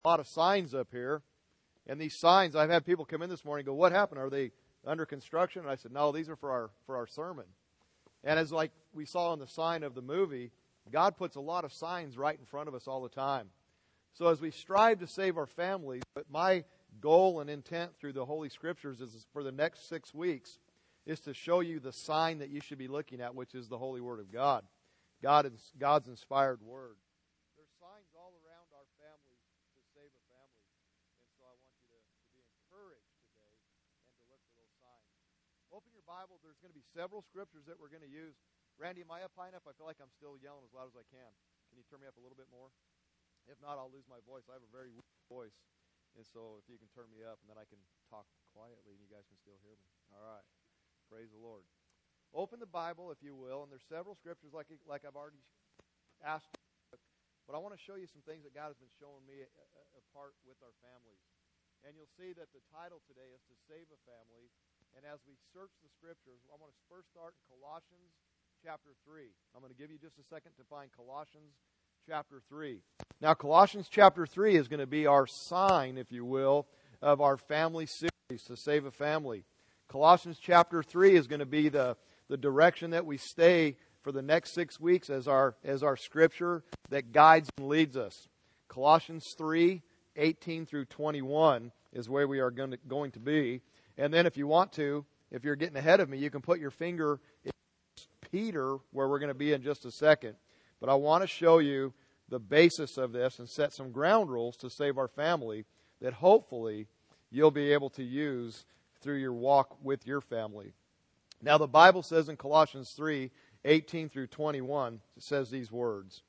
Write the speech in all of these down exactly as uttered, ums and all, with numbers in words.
a lot of signs up here. And these signs, I've had people come in this morning and go, what happened? Are they under construction? And I said, no, these are for our for our sermon. And as like we saw in the sign of the movie, God puts a lot of signs right in front of us all the time. So as we strive to save our families, but my goal and intent through the Holy Scriptures is for the next six weeks is to show you the sign that you should be looking at, which is the Holy Word of God. God is God's inspired Word. There's signs all around our families to save a family. And so I want you to, to be encouraged today and to look for those signs. Open your Bible. There's going to be several scriptures that we're going to use. Randy, am I up high enough? I feel like I'm still yelling as loud as I can. Can you turn me up a little bit more? If not, I'll lose my voice. I have a very weak voice. And so if you can turn me up, and then I can talk quietly, and you guys can still hear me. All right. Praise the Lord. Open the Bible, if you will, and there's several scriptures like like I've already asked you. But I want to show you some things that God has been showing me apart with our families. And you'll see that the title today is To Save a Family. And as we search the scriptures, I want to first start in Colossians chapter three. I'm going to give you just a second to find Colossians chapter three. Now, Colossians chapter three is going to be our sign, if you will, of our family series, To Save a Family. Colossians chapter three is going to be the, the direction that we stay for the next six weeks as our, as our scripture that guides and leads us. Colossians three, eighteen through twenty-one is where we are going to, going to be. And then if you want to, if you're getting ahead of me, you can put your finger in Peter, where we're going to be in just a second. But I want to show you the basis of this and set some ground rules to save our family that hopefully you'll be able to use through your walk with your family. Now, the Bible says in Colossians three, eighteen through twenty-one, it says these words.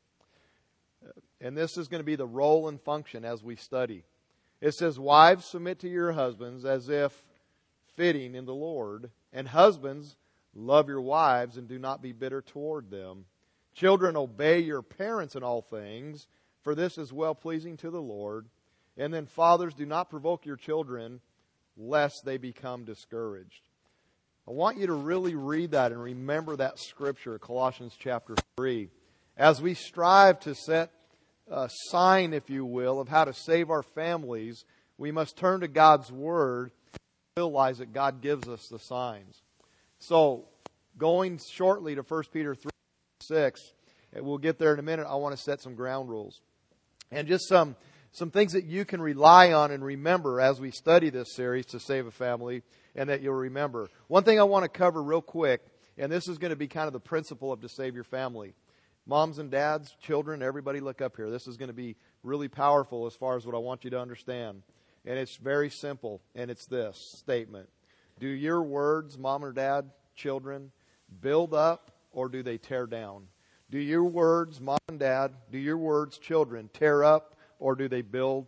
And this is going to be the role and function as we study. It says, wives, submit to your husbands as if fitting in the Lord. And husbands, love your wives and do not be bitter toward them. Children, obey your parents in all things, for this is well-pleasing to the Lord. And then, fathers, do not provoke your children, lest they become discouraged. I want you to really read that and remember that scripture, Colossians chapter three. As we strive to set a sign, if you will, of how to save our families, we must turn to God's Word and realize that God gives us the signs. So, going shortly to First Peter three, six, and we'll get there in a minute, I want to set some ground rules. And just some, some things that you can rely on and remember as we study this series, To Save a Family, and that you'll remember. One thing I want to cover real quick, and this is going to be kind of the principle of To Save Your Family. Moms and dads, children, everybody look up here. This is going to be really powerful as far as what I want you to understand. And it's very simple, and it's this statement. Do your words, mom or dad, children, build up or do they tear down? Do your words, mom and dad, do your words, children, tear up or do they build,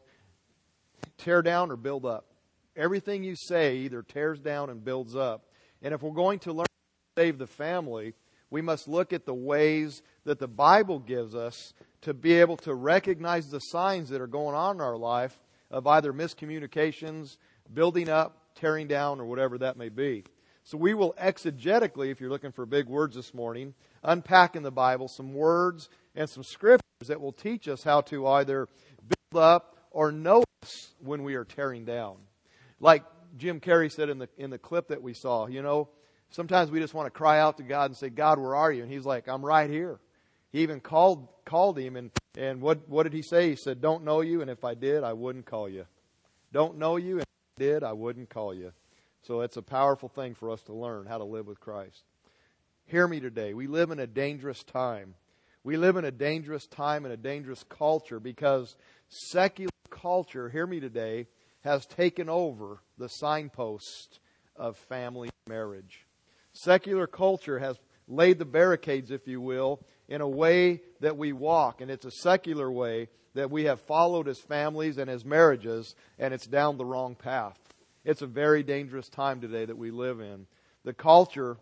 tear down or build up? Everything you say either tears down and builds up. And if we're going to learn to save the family, we must look at the ways that the Bible gives us to be able to recognize the signs that are going on in our life of either miscommunications, building up, tearing down, or whatever that may be. So we will exegetically, if you're looking for big words this morning, unpack in the Bible some words and some scriptures that will teach us how to either build up or notice when we are tearing down. Like Jim Carrey said in the in the clip that we saw, you know, sometimes we just want to cry out to God and say, God, where are you? And He's like, I'm right here. He even called called him, and, and what, what did He say? He said, don't know you, and if I did, I wouldn't call you. Don't know you, and if I did, I wouldn't call you. So it's a powerful thing for us to learn how to live with Christ. Hear me today. We live in a dangerous time. We live in a dangerous time and a dangerous culture because secular culture, hear me today, has taken over the signpost of family marriage. Secular culture has laid the barricades, if you will, in a way that we walk. And it's a secular way that we have followed as families and as marriages, and it's down the wrong path. It's a very dangerous time today that we live in. The culture,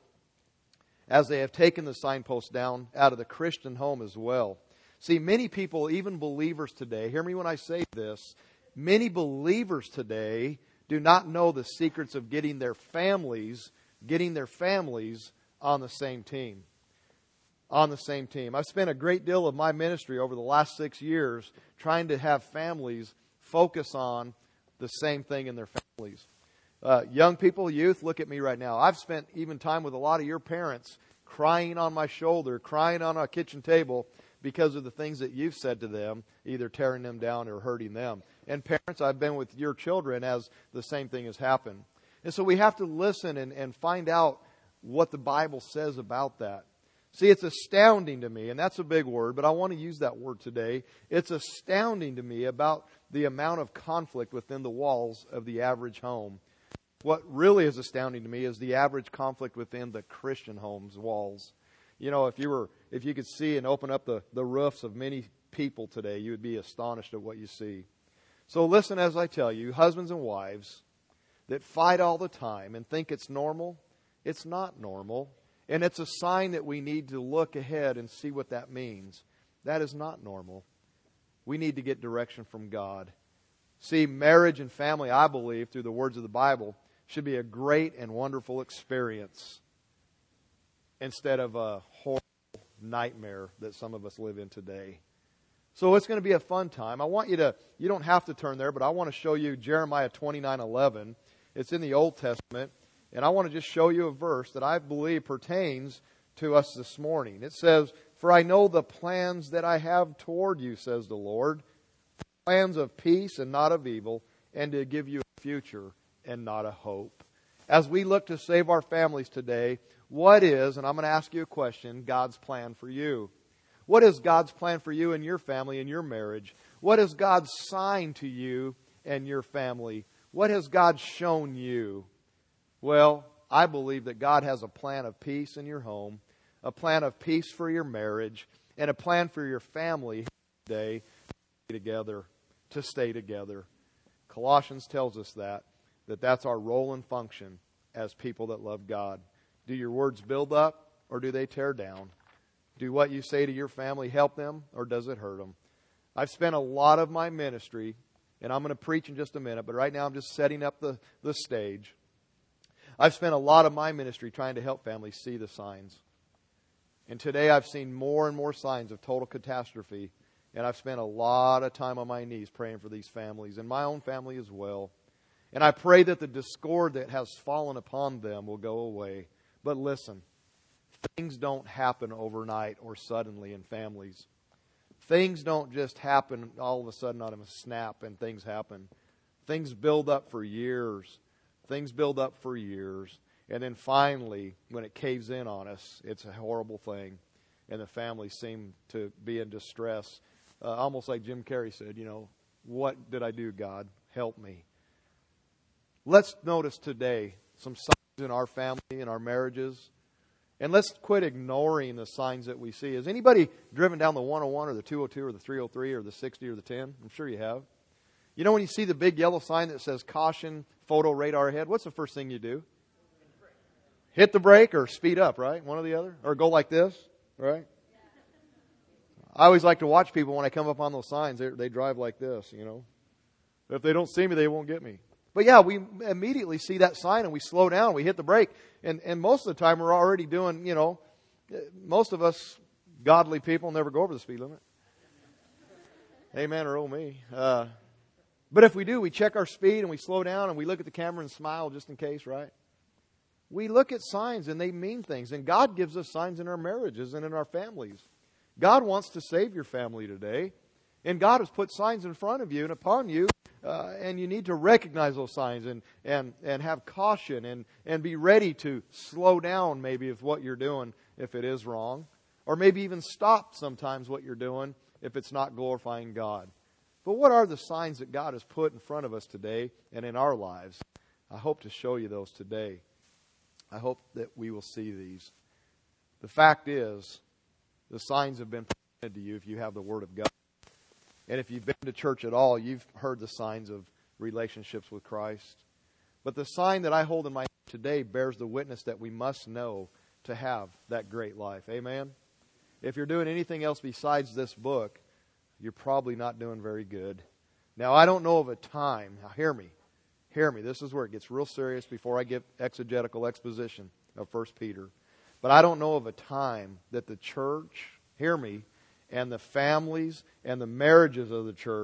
as they have taken the signpost down out of the Christian home as well. See, many people, even believers today, hear me when I say this, many believers today do not know the secrets of getting their families, getting their families on the same team. On the same team. I've spent a great deal of my ministry over the last six years trying to have families focus on the same thing in their families. Uh, young people, youth, look at me right now. I've spent even time with a lot of your parents crying on my shoulder, crying on our kitchen table because of the things that you've said to them, either tearing them down or hurting them. And parents, I've been with your children as the same thing has happened. And so we have to listen and, and find out what the Bible says about that. See, it's astounding to me, and that's a big word, but I want to use that word today. It's astounding to me about the amount of conflict within the walls of the average home. What really is astounding to me is the average conflict within the Christian home's walls. You know, if you were, if you could see and open up the, the roofs of many people today, you would be astonished at what you see. So listen as I tell you, husbands and wives that fight all the time and think it's normal, it's not normal. And it's a sign that we need to look ahead and see what that means. That is not normal. We need to get direction from God. See, marriage and family, I believe, through the words of the Bible, should be a great and wonderful experience instead of a horrible nightmare that some of us live in today. So it's going to be a fun time. I want you to, you don't have to turn there, but I want to show you Jeremiah twenty-nine eleven. It's in the Old Testament. And I want to just show you a verse that I believe pertains to us this morning. It says, "For I know the plans that I have toward you, says the Lord, plans of peace and not of evil, and to give you a future and not a hope." As we look to save our families today, what is, and I'm going to ask you a question, God's plan for you? What is God's plan for you and your family and your marriage? What is God's sign to you and your family? What has God shown you? Well, I believe that God has a plan of peace in your home, a plan of peace for your marriage, and a plan for your family today to stay together, to stay together. Colossians tells us that, that that's our role and function as people that love God. Do your words build up or do they tear down? Do what you say to your family help them or does it hurt them? I've spent a lot of my ministry, and I'm going to preach in just a minute, but right now I'm just setting up the, the stage. I've spent a lot of my ministry trying to help families see the signs. And today I've seen more and more signs of total catastrophe. And I've spent a lot of time on my knees praying for these families and my own family as well. And I pray that the discord that has fallen upon them will go away. But listen, things don't happen overnight or suddenly in families. Things don't just happen all of a sudden out of a snap and things happen. Things build up for years. Things build up for years. And then finally, when it caves in on us, it's a horrible thing. And the families seem to be in distress. Uh, almost like Jim Carrey said, you know, what did I do, God? Help me. Let's notice today some signs in our family, in our marriages. And let's quit ignoring the signs that we see. Has anybody driven down the one oh one or the two oh two or the three oh three or the sixty or the ten? I'm sure you have. You know when you see the big yellow sign that says caution, photo radar ahead, what's the first thing you do? Hit the brake or speed up, right? One or the other. Or go like this, right? I always like to watch people when I come up on those signs. They, they drive like this, you know. If they don't see me, they won't get me. But yeah, we immediately see that sign and we slow down. We hit the brake. And, and most of the time we're already doing, you know, most of us godly people never go over the speed limit. Amen or oh me. Uh, but if we do, we check our speed and we slow down and we look at the camera and smile just in case, right? We look at signs and they mean things. And God gives us signs in our marriages and in our families. God wants to save your family today. And God has put signs in front of you and upon you. Uh, and you need to recognize those signs and, and, and have caution and, and be ready to slow down maybe with what you're doing if it is wrong. Or maybe even stop sometimes what you're doing if it's not glorifying God. But what are the signs that God has put in front of us today and in our lives? I hope to show you those today. I hope that we will see these. The fact is, the signs have been presented to you if you have the Word of God. And if you've been to church at all, you've heard the signs of relationships with Christ. But the sign that I hold in my hand today bears the witness that we must know to have that great life. Amen? If you're doing anything else besides this book, you're probably not doing very good. Now, I don't know of a time. Now, hear me. Hear me. This is where it gets real serious before I give exegetical exposition of First Peter. But I don't know of a time that the church, hear me, and the families and the marriages of the church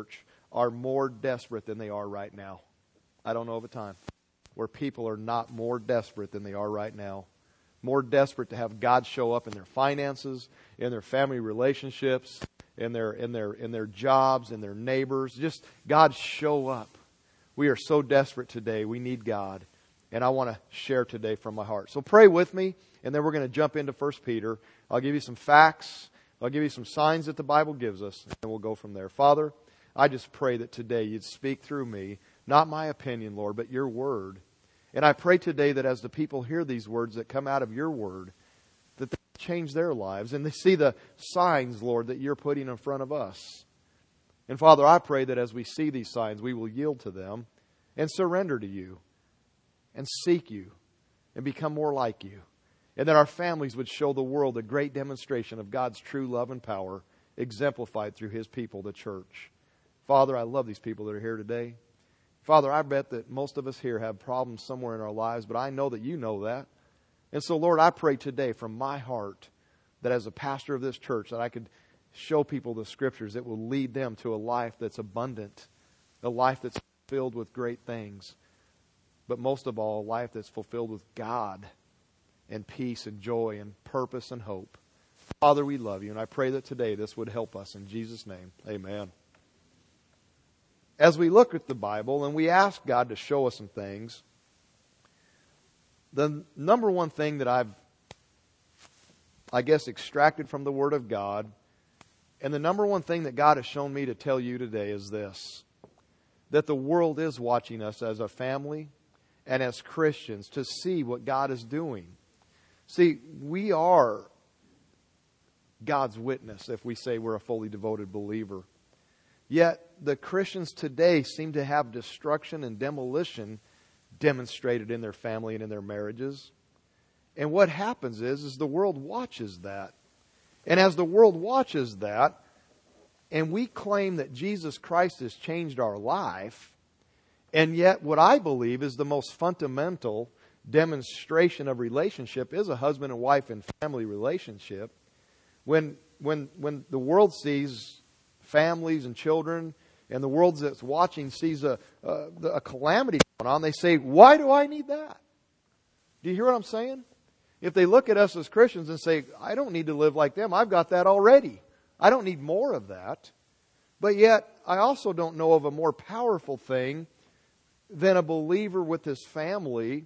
are more desperate than they are right now. I don't know of a time where people are not more desperate than they are right now. More desperate to have God show up in their finances, in their family relationships, in their in their in their jobs, in their neighbors. Just God show up. We are so desperate today. We need God. And I want to share today from my heart. So pray with me, and then we're going to jump into First Peter. I'll give you some facts. I'll give you some signs that the Bible gives us, and we'll go from there. Father, I just pray that today you'd speak through me, not my opinion, Lord, but your word. And I pray today that as the people hear these words that come out of your word, that they change their lives and they see the signs, Lord, that you're putting in front of us. And Father, I pray that as we see these signs, we will yield to them and surrender to you and seek you and become more like you. And that our families would show the world a great demonstration of God's true love and power exemplified through His people, the church. Father, I love these people that are here today. Father, I bet that most of us here have problems somewhere in our lives, but I know that you know that. And so, Lord, I pray today from my heart that as a pastor of this church, that I could show people the Scriptures that will lead them to a life that's abundant, a life that's filled with great things, but most of all, a life that's fulfilled with God and peace and joy and purpose and hope. Father, we love you, and I pray that today this would help us. In Jesus' name, amen. As we look at the Bible and we ask God to show us some things, the number one thing that I've, I guess, extracted from the Word of God, and the number one thing that God has shown me to tell you today is this: that the world is watching us as a family and as Christians to see what God is doing. See, we are God's witness if we say we're a fully devoted believer. Yet the Christians today seem to have destruction and demolition demonstrated in their family and in their marriages. And what happens is, is the world watches that. And as the world watches that, and we claim that Jesus Christ has changed our life, and yet what I believe is the most fundamental demonstration of relationship is a husband and wife and family relationship. When when when the world sees families and children, and the world that's watching sees a, a, a calamity going on, they say, why do I need that? Do you hear what I'm saying? If they look at us as Christians and say, I don't need to live like them, I've got that already. I don't need more of that. But yet, I also don't know of a more powerful thing than a believer with his family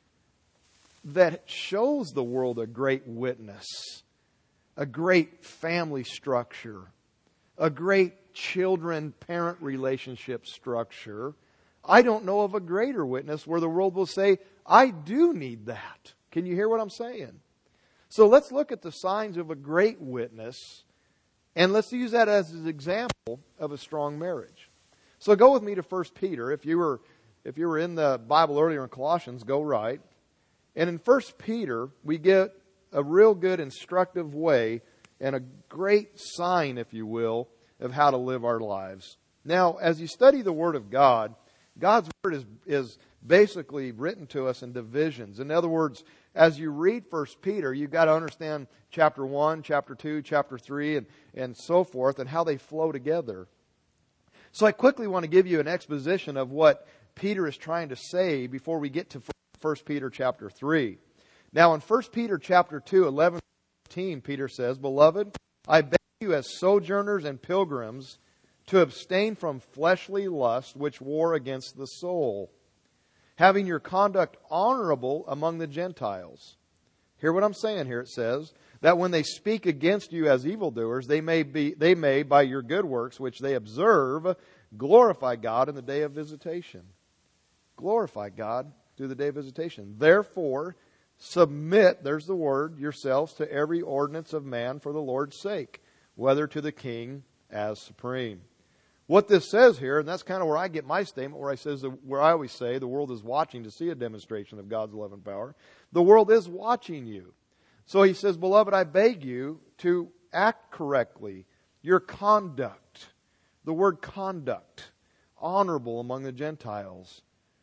that shows the world a great witness, a great family structure, a great children-parent relationship structure. I don't know of a greater witness where the world will say, I do need that. Can you hear what I'm saying? So let's look at the signs of a great witness, and let's use that as an example of a strong marriage. So go with me to First Peter. If you were if you were in the Bible earlier in Colossians, go right. And in First Peter, we get a real good instructive way and a great sign, if you will, of how to live our lives. Now, as you study the Word of God, God's Word is, is basically written to us in divisions. In other words, as you read First Peter, you've got to understand chapter one, chapter two, chapter three, and, and so forth, and how they flow together. So I quickly want to give you an exposition of what Peter is trying to say before we get to First Peter chapter three. Now, in First Peter chapter two, eleven to thirteen, Peter says, Beloved, I beg you as sojourners and pilgrims to abstain from fleshly lust which war against the soul, having your conduct honorable among the Gentiles. Hear what I'm saying here. It says that when they speak against you as evildoers, they may be, they may, by your good works which they observe, glorify God in the day of visitation. Glorify God through the day of visitation. Therefore, submit, there's the word, yourselves to every ordinance of man for the Lord's sake, whether to the king as supreme. What this says here, and that's kind of where I get my statement, where I says where I always say the world is watching to see a demonstration of God's love and power. The world is watching you. So he says, Beloved, I beg you to act correctly. Your conduct, the word conduct, honorable among the Gentiles.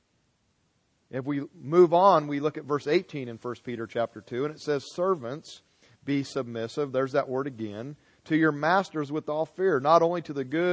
If we move on, we look at verse eighteen in First Peter chapter two, and it says, Servants, be submissive, there's that word again, to your masters with all fear, not only to the good,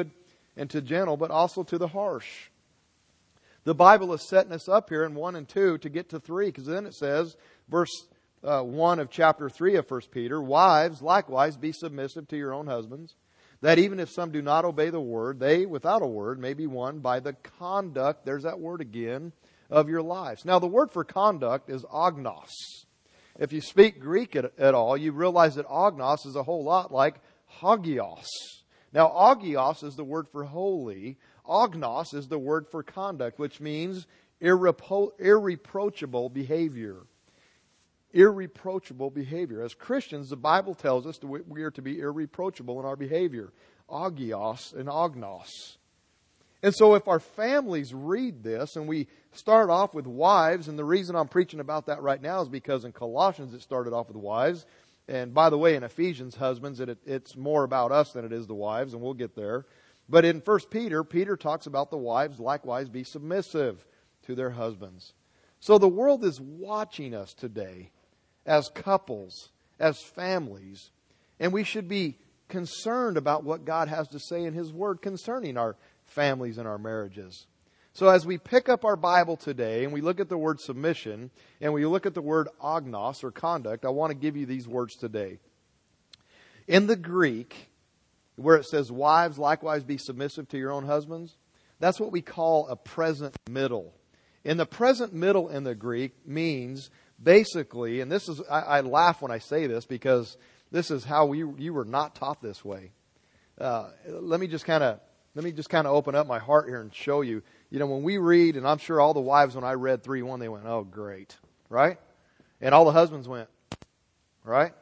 and to gentle, but also to the harsh. The Bible is setting us up here in one and two to get to three, because then it says, verse uh, one of chapter three of First Peter, wives, likewise, be submissive to your own husbands, that even if some do not obey the word, they, without a word, may be won by the conduct, there's that word again, of your lives. Now, the word for conduct is agnos. If you speak Greek at, at all, you realize that agnos is a whole lot like hagios. Now, agios is the word for holy. Agnos is the word for conduct, which means irrepro- irreproachable behavior. Irreproachable behavior. As Christians, the Bible tells us that we are to be irreproachable in our behavior. Agios and agnos. And so if our families read this, and we start off with wives, and the reason I'm preaching about that right now is because in Colossians it started off with wives. And by the way, in Ephesians, husbands, it, it's more about us than it is the wives, and we'll get there. But in First Peter, Peter talks about the wives likewise be submissive to their husbands. So the world is watching us today as couples, as families, and we should be concerned about what God has to say in His Word concerning our families and our marriages. So as we pick up our Bible today and we look at the word submission and we look at the word agnos or conduct, I want to give you these words today. In the Greek, where it says, wives, likewise be submissive to your own husbands, that's what we call a present middle. In the present middle in the Greek means basically, and this is, I, I laugh when I say this because this is how we you were not taught this way. Uh, let me just kind of let me just kind of open up my heart here and show you. You know, when we read, and I'm sure all the wives, when I read three one, they went, oh, great. Right? And all the husbands went, right?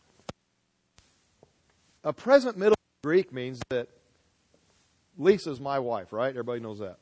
A present middle in Greek means that Lisa's my wife, right? Everybody knows that.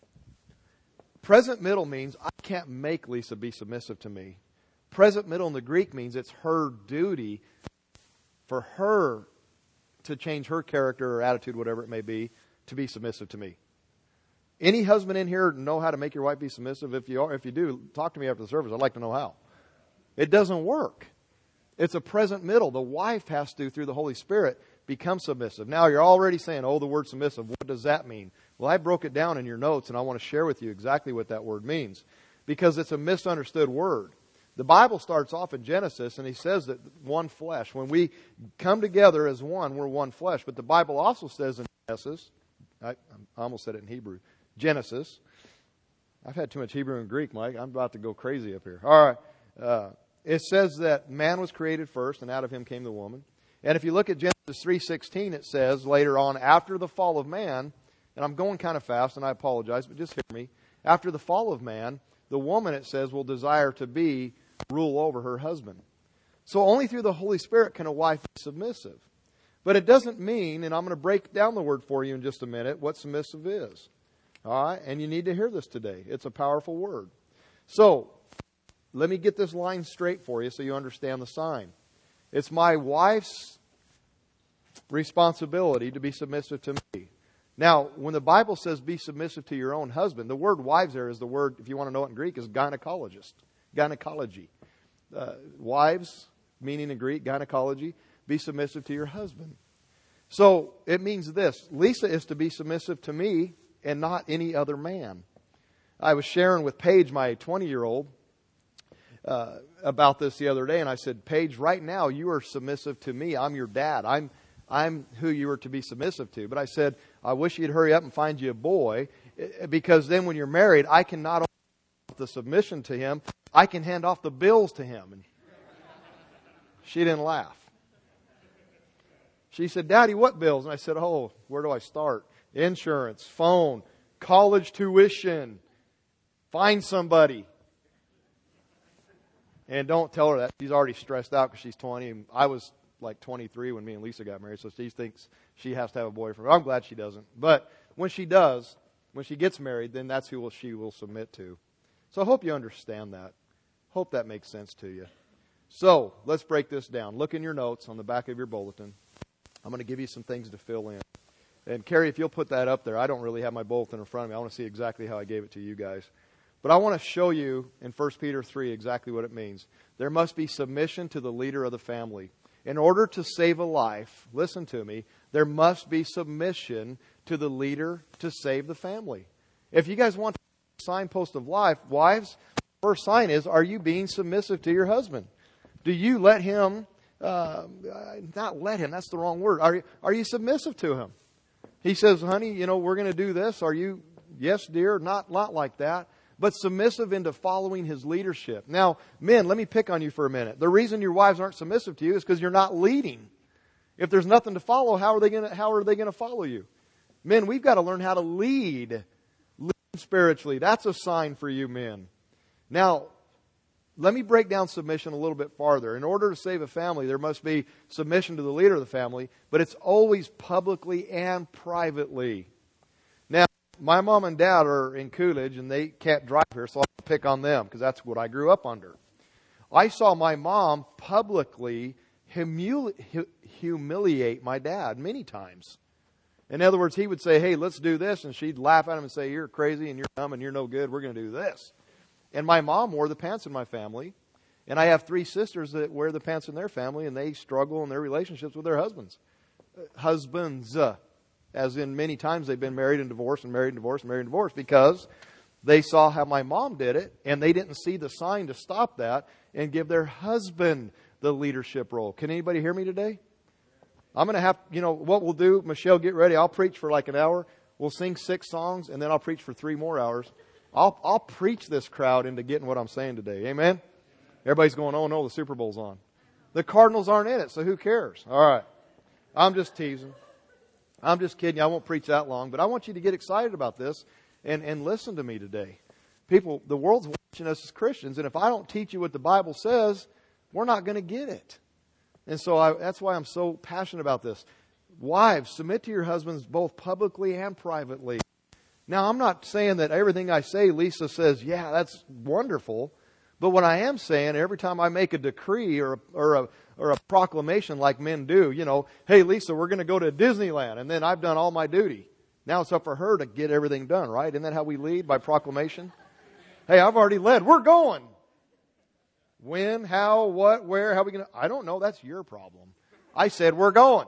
Present middle means I can't make Lisa be submissive to me. Present middle in the Greek means it's her duty for her to change her character or attitude, whatever it may be, to be submissive to me. Any husband in here know how to make your wife be submissive? If you are, if you do, talk to me after the service. I'd like to know how. It doesn't work. It's a present middle. The wife has to, through the Holy Spirit, become submissive. Now, you're already saying, oh, the word submissive, what does that mean? Well, I broke it down in your notes, and I want to share with you exactly what that word means, because it's a misunderstood word. The Bible starts off in Genesis, and he says that one flesh. When we come together as one, we're one flesh. But the Bible also says in Genesis, I, I almost said it in Hebrew, Genesis. I've had too much Hebrew and Greek, Mike. I'm about to go crazy up here. All right. Uh, it says that man was created first, and out of him came the woman. And if you look at Genesis three sixteen, it says later on, after the fall of man, and I'm going kind of fast, and I apologize, but just hear me. After the fall of man, the woman, it says, will desire to be, rule over her husband. So only through the Holy Spirit can a wife be submissive. But it doesn't mean, and I'm going to break down the word for you in just a minute, what submissive is. All right? And you need to hear this today. It's a powerful word. So, let me get this line straight for you so you understand the sign. It's my wife's responsibility to be submissive to me. Now, when the Bible says be submissive to your own husband, the word wives there is the word, if you want to know it in Greek, is gynecologist. Gynecology. Uh, wives, meaning in Greek, gynecology, be submissive to your husband. So, it means this. Lisa is to be submissive to me and not any other man. I was sharing with Paige, my twenty-year-old, uh, about this the other day, and I said, Paige, right now you are submissive to me. I'm your dad. I'm I'm who you are to be submissive to. But I said, I wish you'd hurry up and find you a boy, because then when you're married, I can not only hand off the submission to him, I can hand off the bills to him. And she didn't laugh. She said, Daddy, what bills? And I said, oh, where do I start? Insurance, phone, college tuition. Find somebody. And don't tell her that. She's already stressed out because she's twenty. And I was like twenty-three when me and Lisa got married, so she thinks she has to have a boyfriend. I'm glad she doesn't. But when she does, when she gets married, then that's who she will submit to. So I hope you understand that. Hope that makes sense to you. So let's break this down. Look in your notes on the back of your bulletin. I'm going to give you some things to fill in. And Carrie, if you'll put that up there. I don't really have my bulletin in front of me. I want to see exactly how I gave it to you guys. But I want to show you in First Peter three exactly what it means. There must be submission to the leader of the family. In order to save a life, listen to me, There must be submission to the leader to save the family. If you guys want the signpost of life, wives, the first sign is, are you being submissive to your husband? Do you let him, uh, not let him, that's the wrong word. Are you, are you submissive to him? He says, honey, you know, we're going to do this. Are you, yes, dear, not, not like that, but submissive into following his leadership. Now, men, let me pick on you for a minute. The reason your wives aren't submissive to you is because you're not leading. If there's nothing to follow, how are they going to, how are they going to follow you? Men, we've got to learn how to lead, lead spiritually. That's a sign for you men. Now, let me break down submission a little bit farther. In order to save a family, there must be submission to the leader of the family, but it's always publicly and privately. Now, my mom and dad are in Coolidge, and they can't drive here, so I'll pick on them, because that's what I grew up under. I saw my mom publicly humili- humiliate my dad many times. In other words, he would say, hey, let's do this, and she'd laugh at him and say, you're crazy, and you're dumb, and you're no good, we're going to do this. And my mom wore the pants in my family. And I have three sisters that wear the pants in their family, and they struggle in their relationships with their husbands. Husbands, uh, as in many times they've been married and divorced and married and divorced and married and divorced because they saw how my mom did it, and they didn't see the sign to stop that and give their husband the leadership role. Can anybody hear me today? I'm going to have, you know, what we'll do, Michelle, get ready. I'll preach for like an hour. We'll sing six songs, and then I'll preach for three more hours. I'll, I'll preach this crowd into getting what I'm saying today. Amen? Everybody's going, oh no, the Super Bowl's on. The Cardinals aren't in it, so who cares? All right. I'm just teasing. I'm just kidding you. I won't preach that long, but I want you to get excited about this and, and listen to me today. People, the world's watching us as Christians, and if I don't teach you what the Bible says, we're not going to get it. And so I, that's why I'm so passionate about this. Wives, submit to your husbands both publicly and privately. Now, I'm not saying that everything I say, Lisa says, yeah, that's wonderful. But what I am saying, every time I make a decree or a, or a, or a proclamation like men do, you know, hey, Lisa, we're going to go to Disneyland. And then I've done all my duty. Now it's up for her to get everything done, right? Isn't that how we lead, by proclamation? Hey, I've already led. We're going. When, how, what, where, how are we going to... I don't know. That's your problem. I said we're going.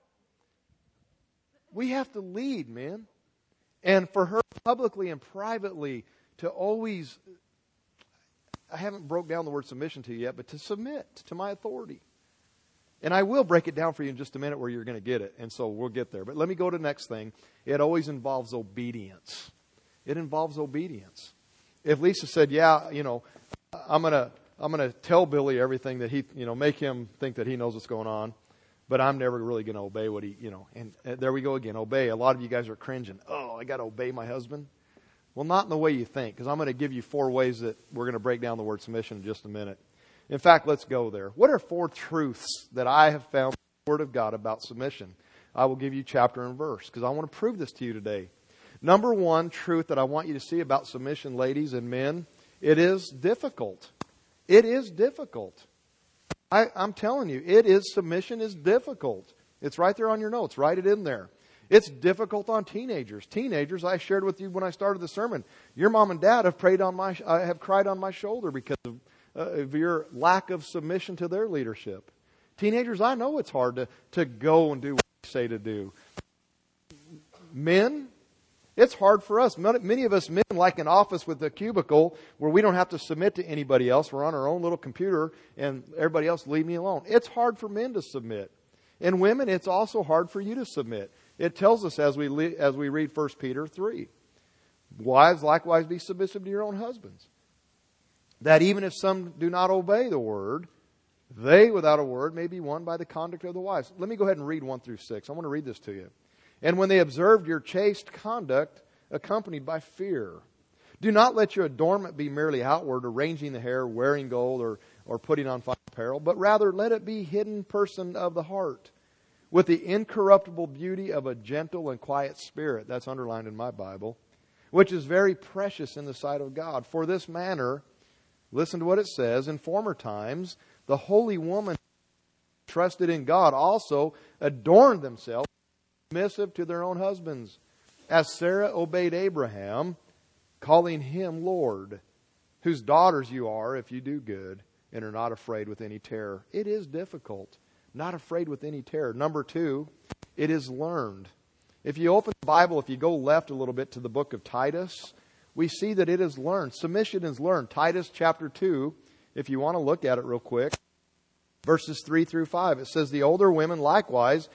We have to lead, men. And for her publicly and privately to always, I haven't broke down the word submission to you yet, but to submit to my authority. And I will break it down for you in just a minute where you're going to get it. And so we'll get there. But let me go to the next thing. It always involves obedience. It involves obedience. If Lisa said, yeah, you know, I'm going to, I'm going to tell Billy everything that he, you know, make him think that he knows what's going on. But I'm never really going to obey what he, you know, and uh, there we go again, obey. A lot of you guys are cringing. Oh, I got to obey my husband. Well, not in the way you think, because I'm going to give you four ways that we're going to break down the word submission in just a minute. In fact, let's go there. What are four truths that I have found in the Word of God about submission? I will give you chapter and verse, because I want to prove this to you today. Number one truth that I want you to see about submission, ladies and men, it is difficult. It is difficult. I, I'm telling you, it is, submission is difficult. It's right there on your notes. Write it in there. It's difficult on teenagers. Teenagers, I shared with you when I started the sermon. Your mom and dad have prayed on my, uh, have cried on my shoulder because of, uh, of your lack of submission to their leadership. Teenagers, I know it's hard to, to go and do what you say to do. Men, it's hard for us. Many of us men like an office with a cubicle where we don't have to submit to anybody else. We're on our own little computer and everybody else leave me alone. It's hard for men to submit. And women, it's also hard for you to submit. It tells us as we le- as we read First Peter three. Wives, likewise be submissive to your own husbands. That even if some do not obey the word, they without a word may be won by the conduct of the wives. Let me go ahead and read one through six. I want to read this to you. And when they observed your chaste conduct accompanied by fear. Do not let your adornment be merely outward, arranging the hair, wearing gold, or, or putting on fine apparel, but rather let it be hidden person of the heart, with the incorruptible beauty of a gentle and quiet spirit. That's underlined in my Bible, which is very precious in the sight of God. For this manner, listen to what it says, in former times, the holy woman trusted in God also adorned themselves, submissive to their own husbands, as Sarah obeyed Abraham, calling him Lord, whose daughters you are if you do good and are not afraid with any terror. It is difficult. Not afraid with any terror. Number two, It is learned. If you open the Bible, if you go left a little bit to the book of Titus, we see that it is learned. Submission is learned. Titus chapter two, if you want to look at it real quick, verses three through five. It says, the older women likewise,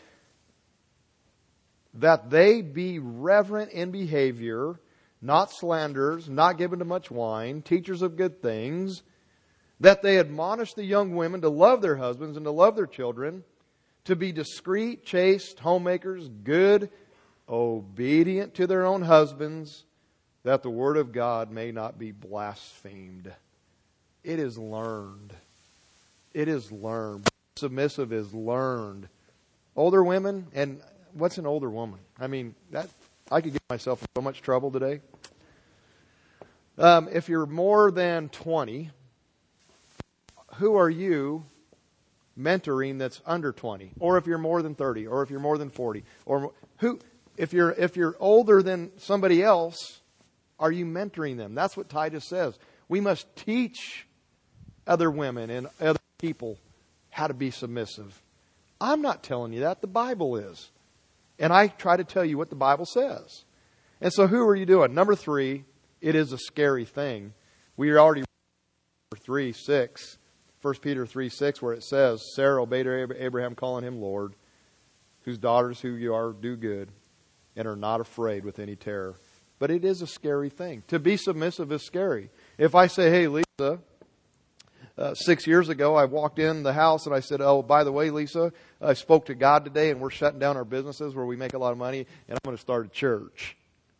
that they be reverent in behavior, not slanderers, not given to much wine, teachers of good things, that they admonish the young women to love their husbands and to love their children, to be discreet, chaste, homemakers, good, obedient to their own husbands, that the word of God may not be blasphemed. It is learned. It is learned. Submissive is learned. Older women, and what's an older woman? I mean, that I could get myself in so much trouble today. Um, if you're more than twenty, who are you mentoring that's under twenty? Or if you're more than thirty, or if you're more than forty, or who? If you're if you're older than somebody else, are you mentoring them? That's what Titus says. We must teach other women and other people how to be submissive. I'm not telling you that. The Bible is. And I try to tell you what the Bible says. And so who are you doing? Number three, it is a scary thing. We already read three, six, First Peter three, six, where it says, Sarah obeyed Abraham, calling him Lord, whose daughters who you are do good, and are not afraid with any terror. But it is a scary thing. To be submissive is scary. If I say, hey, Lisa, uh, six years ago I walked in the house and I said, oh, by the way, Lisa, I spoke to God today and we're shutting down our businesses where we make a lot of money and I'm going to start a church.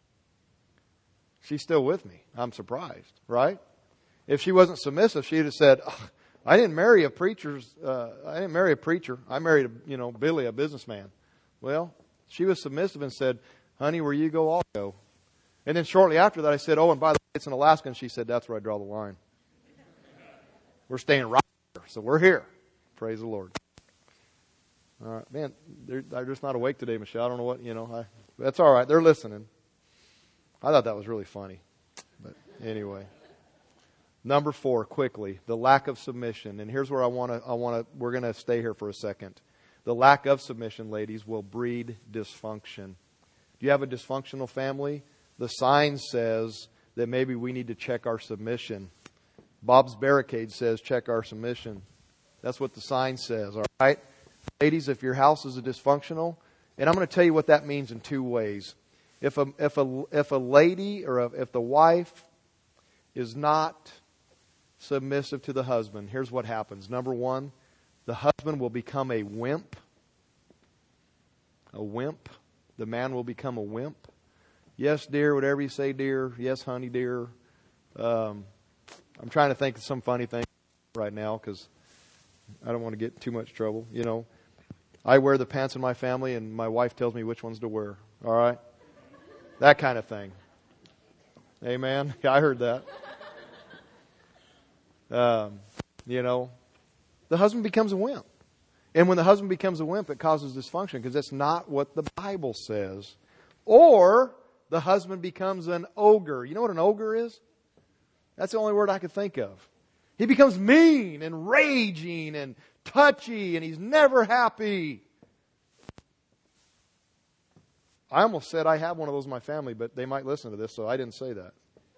She's still with me. I'm surprised, right? If she wasn't submissive, she'd have said, oh, I didn't marry a preacher's, uh, I didn't marry a preacher. I married, a, you know, Billy, a businessman. Well, she was submissive and said, honey, where you go, I'll go. And then shortly after that, I said, oh, and by the way, it's in Alaska. And she said, that's where I draw the line. We're staying right here. So we're here. Praise the Lord. All right. Man, they're, they're just not awake today, Michelle. I don't know what, you know. I, that's all right. They're listening. I thought that was really funny. But anyway. Number four, quickly, the lack of submission. And here's where I want to, I want to, we're going to stay here for a second. The lack of submission, ladies, will breed dysfunction. Do you have a dysfunctional family? The sign says that maybe we need to check our submission. Bob's Barricade says check our submission. That's what the sign says, all right? Ladies, if your house is a dysfunctional, and I'm going to tell you what that means in two ways. If a, if a, if a lady or a, if the wife is not submissive to the husband, here's what happens. Number one, the husband will become a wimp. A wimp. The man will become a wimp. Yes, dear, whatever you say, dear. Yes, honey, dear. Um, I'm trying to think of some funny thing right now because I don't want to get in too much trouble. You know, I wear the pants in my family and my wife tells me which ones to wear. All right? That kind of thing. Amen? Yeah, I heard that. Um, you know, the husband becomes a wimp. And when the husband becomes a wimp, it causes dysfunction because that's not what the Bible says. Or the husband becomes an ogre. You know what an ogre is? That's the only word I could think of. He becomes mean and raging and touchy and he's never happy. I almost said I have one of those in my family, but they might listen to this, so I didn't say that.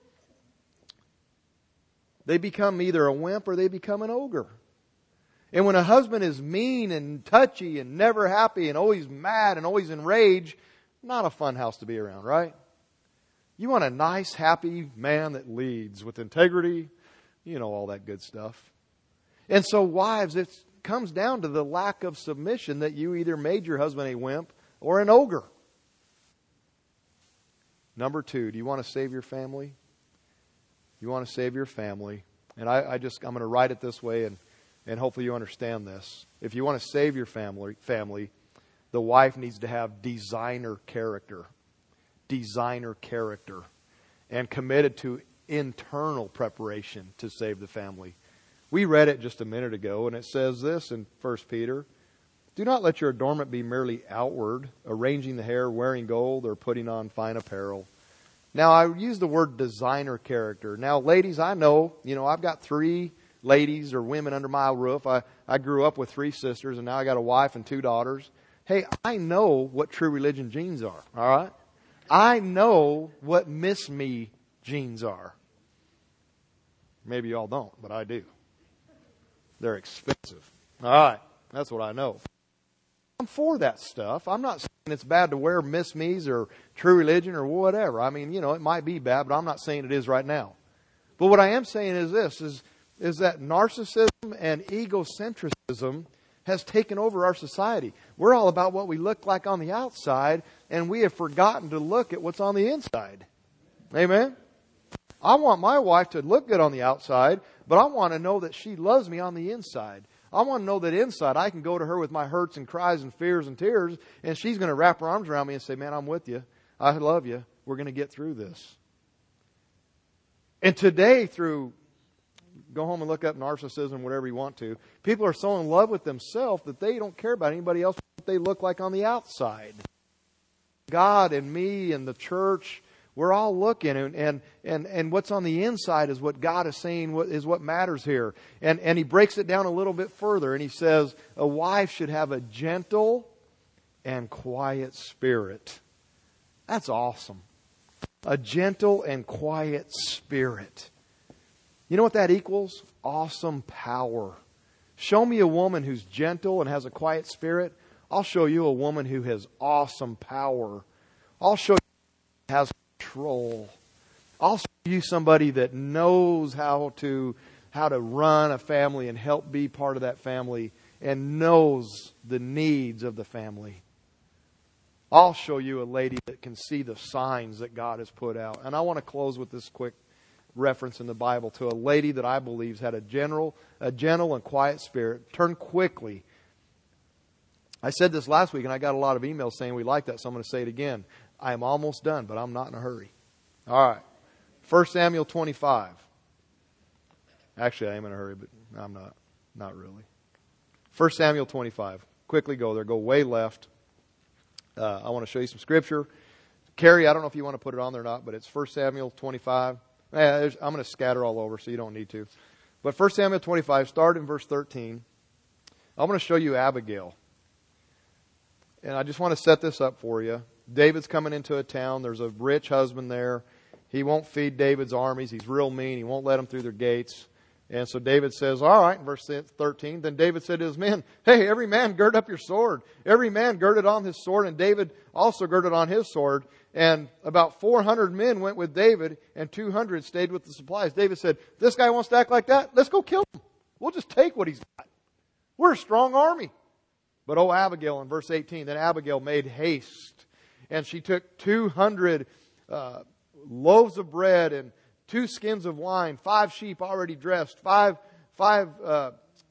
They become either a wimp or they become an ogre. And when a husband is mean and touchy and never happy and always mad and always enraged, not a fun house to be around, right? You want a nice, happy man that leads with integrity, you know, all that good stuff. And so wives, it comes down to the lack of submission that you either made your husband a wimp or an ogre. Number two, do you want to save your family? You want to save your family. And I, I just, I'm going to write it this way and, and hopefully you understand this. If you want to save your family, family, the wife needs to have designer character. Designer character. And committed to internal preparation to save the family. We read it just a minute ago and it says this in First Peter. Do not let your adornment be merely outward, arranging the hair, wearing gold, or putting on fine apparel. Now, I use the word designer character. Now, ladies, I know, you know, I've got three ladies or women under my roof. I, I grew up with three sisters, and now I got a wife and two daughters. Hey, I know what true religion genes are, all right? I know what miss me genes are. Maybe y'all don't, but I do. They're expensive. All right, that's what I know. I'm for that stuff. I'm not saying it's bad to wear miss me's or true religion or whatever. I mean, you know, it might be bad, but I'm not saying it is right now. But what I am saying is this, is, is that narcissism and egocentrism has taken over our society. We're all about what we look like on the outside, and we have forgotten to look at what's on the inside. Amen? I want my wife to look good on the outside, but I want to know that she loves me on the inside. I want to know that inside I can go to her with my hurts and cries and fears and tears, and she's going to wrap her arms around me and say, man, I'm with you. I love you. We're going to get through this. And today, through, go home and look up narcissism, whatever you want to, people are so in love with themselves that they don't care about anybody else, what they look like on the outside. God and me and the church, we're all looking, and, and, and, and what's on the inside is what God is saying what, is what matters here. And, and He breaks it down a little bit further, and He says, a wife should have a gentle and quiet spirit. That's awesome. A gentle and quiet spirit. You know what that equals? Awesome power. Show me a woman who's gentle and has a quiet spirit. I'll show you a woman who has awesome power. I'll show you who has control. I'll show you somebody that knows how to how to run a family and help be part of that family and knows the needs of the family. I'll show you a lady that can see the signs that God has put out. And I want to close with this quick reference in the Bible to a lady that I believe had a general, a gentle and quiet spirit. Turn quickly. I said this last week and I got a lot of emails saying we like that, so I'm going to say it again. I am almost done, but I'm not in a hurry. All right. First Samuel twenty-five. Actually, I am in a hurry, but I'm not. Not really. First Samuel twenty-five. Quickly go there. Go way left. Uh, I want to show you some scripture. Carrie, I don't know if you want to put it on there or not, but it's First Samuel twenty-five. Eh, I'm going to scatter all over, so you don't need to. But First Samuel twenty-five, start in verse thirteen. I'm going to show you Abigail. And I just want to set this up for you. David's coming into a town. There's a rich husband there. He won't feed David's armies. He's real mean. He won't let them through their gates. And so David says, all right, in verse thirteen, then David said to his men, hey, every man gird up your sword. Every man girded on his sword, and David also girded on his sword. And about four hundred men went with David, and two hundred stayed with the supplies. David said, this guy wants to act like that? Let's go kill him. We'll just take what he's got. We're a strong army. But oh, Abigail, in verse eighteen, then Abigail made haste, and she took two hundred uh, loaves of bread and two skins of wine, five sheep already dressed, five, five, uh,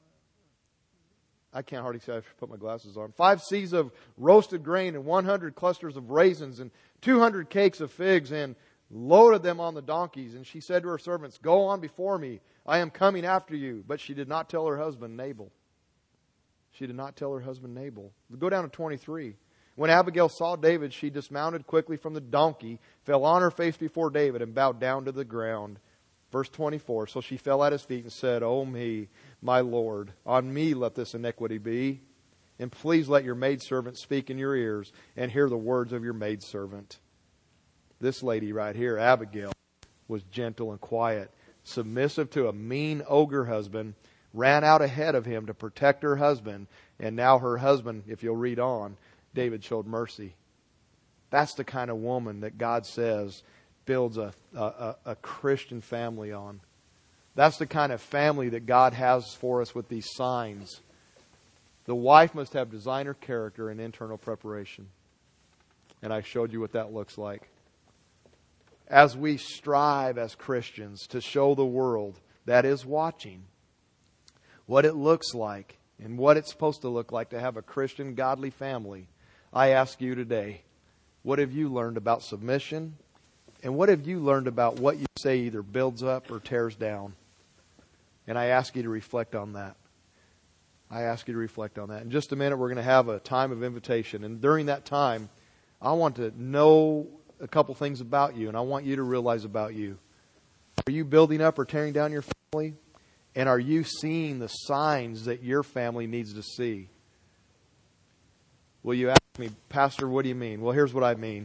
I can't hardly say I should put my glasses on, five seahs of roasted grain and one hundred clusters of raisins and two hundred cakes of figs, and loaded them on the donkeys. And she said to her servants, go on before me. I am coming after you. But she did not tell her husband Nabal. She did not tell her husband Nabal. Go down to twenty-three. When Abigail saw David, she dismounted quickly from the donkey, fell on her face before David, and bowed down to the ground. Verse twenty-four, so she fell at his feet and said, O me, my Lord, on me let this iniquity be. And please let your maidservant speak in your ears and hear the words of your maidservant. This lady right here, Abigail, was gentle and quiet, submissive to a mean ogre husband, ran out ahead of him to protect her husband, and now her husband, if you'll read on, David showed mercy. That's the kind of woman that God says builds a, a, a Christian family on. That's the kind of family that God has for us with these signs. The wife must have designer character and internal preparation. And I showed you what that looks like. As we strive as Christians to show the world that is watching what it looks like and what it's supposed to look like to have a Christian, godly family, I ask you today, what have you learned about submission? And what have you learned about what you say either builds up or tears down? And I ask you to reflect on that. I ask you to reflect on that. In just a minute, we're going to have a time of invitation. And during that time, I want to know a couple things about you, and I want you to realize about you. Are you building up or tearing down your family? And are you seeing the signs that your family needs to see? Will you ask me, Pastor, what do you mean? Well, here's what I mean.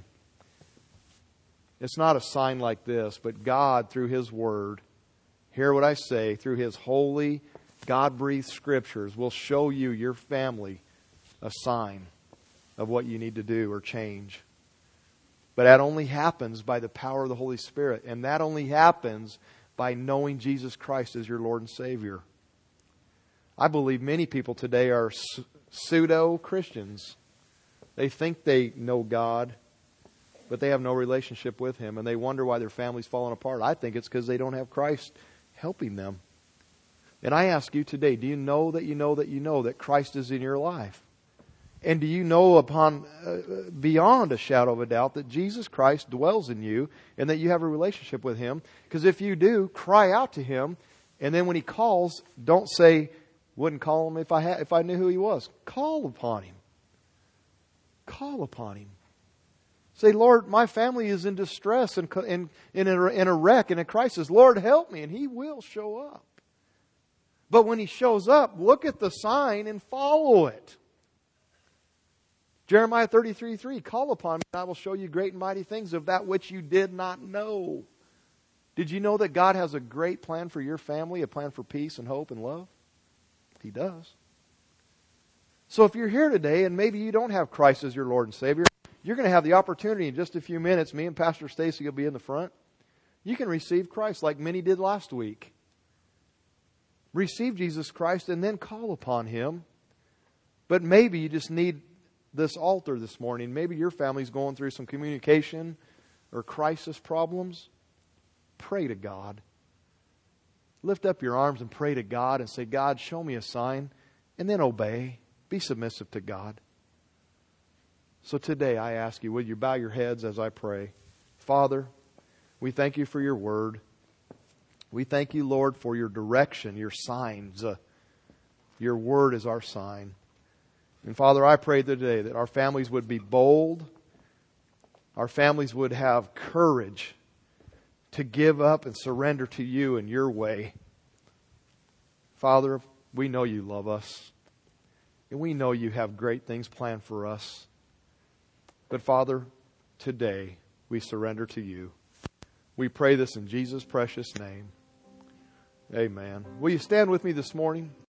It's not a sign like this, but God, through His Word, hear what I say, through His holy, God-breathed Scriptures, will show you, your family, a sign of what you need to do or change. But that only happens by the power of the Holy Spirit. And that only happens by knowing Jesus Christ as your Lord and Savior. I believe many people today are pseudo-Christians. They think they know God, but they have no relationship with Him. And they wonder why their family's falling apart. I think it's because they don't have Christ helping them. And I ask you today, do you know that you know that you know that Christ is in your life? And do you know upon uh, beyond a shadow of a doubt that Jesus Christ dwells in you and that you have a relationship with Him? Because if you do, cry out to Him. And then when He calls, don't say, wouldn't call Him if I had, if I knew who He was. Call upon Him. Call upon Him. Say, Lord, my family is in distress and in, in, a, in a wreck, in a crisis. Lord, help me. And He will show up. But when He shows up, look at the sign and follow it. Jeremiah thirty-three three, call upon me and I will show you great and mighty things of that which you did not know. Did you know that God has a great plan for your family, a plan for peace and hope and love? He does. So if you're here today and maybe you don't have Christ as your Lord and Savior, you're going to have the opportunity in just a few minutes. Me and Pastor Stacy will be in the front. You can receive Christ like many did last week. Receive Jesus Christ and then call upon Him. But maybe you just need this altar this morning. Maybe your family's going through some communication or crisis problems. Pray to God. Lift up your arms and pray to God and say, God, show me a sign, and then obey. Be submissive to God. So today I ask you, will you bow your heads as I pray? Father, we thank you for your word. We thank you, Lord, for your direction, your signs. Uh, your word is our sign. And Father, I pray today that our families would be bold. Our families would have courage to give up and surrender to you in your way. Father, we know you love us. And we know you have great things planned for us. But Father, today we surrender to you. We pray this in Jesus' precious name. Amen. Will you stand with me this morning?